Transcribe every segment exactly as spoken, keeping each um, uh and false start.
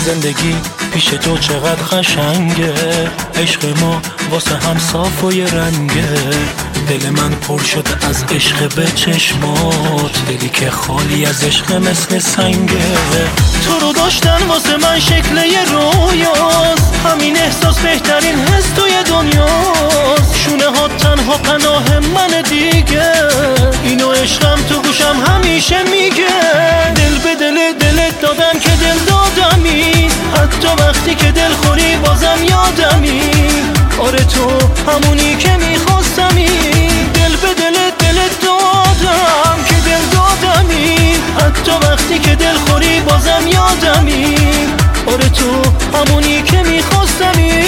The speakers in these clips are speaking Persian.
زندگی پیش تو چقدر قشنگه، عشق ما واسه هم صاف و یه رنگه. دل من پر شد از عشق به چشمات، دلی که خالی از عشق مثل سنگه. تو رو داشتن واسه من شکل یه رویاست، همین احساس بهترین حس توی دنیاست. شونه ها تنها پناه من دیگه، اینو عشقم تو گوشم همیشه میگه. دل به دل دلت دادم که دل دادمی، حتی وقتی که دل خوری بازم یادمی. آره تو همونی که میخواستمی، دل به دل دلت دادم که دل دادمی، حتی وقتی که دل خوری بازم یادمی. آره تو همونی که میخواستمی.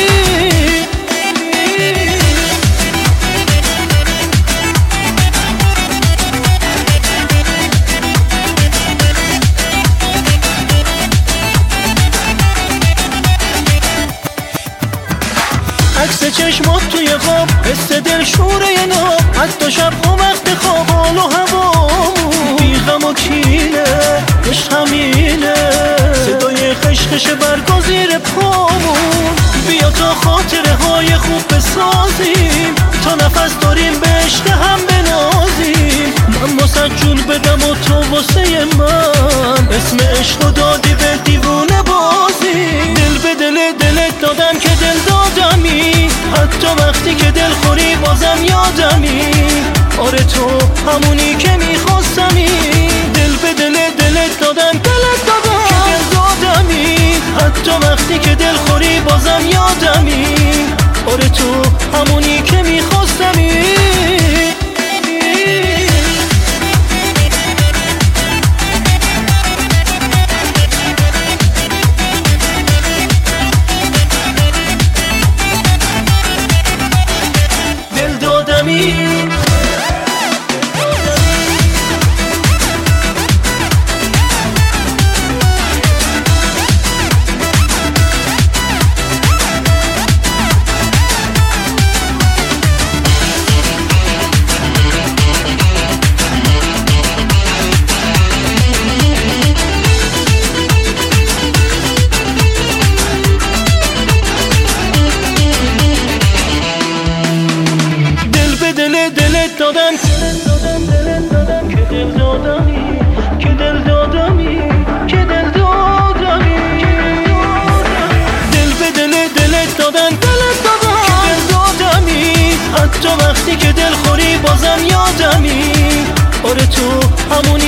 عکس چشمات توی خواب، حس دل شوره ناب، حتی شب و وقت خواب حال و هوامون بی غم و کینه. عشق همینه، صدای خشخش برگا زیر پامون. بیا تا خاطره های خوب بسازیم، تا نفس داریم به عشق هم بنازیم. من واسه جون بدم و تو واسه من، اسم عشق دادی به دیوونه بازی. دل به دل دلت دادم که دل دادمی، حتی وقتی که دل خوری بازم یادمی. آره تو همونی که میخواستمی، دل به دل دلت دادم دلت دادم که دل دادمی، حتی وقتی که دل خوری بازم یادمی. آره تو همونی که میخواستمی. دلت دادم که دل دادمی، که دل دادمی، که دل دادمی. دل به دل دلت دادم، دلت دادم که دل دادمی، حتی وقتی که دل خوری بازم یادمی. آره تو همونی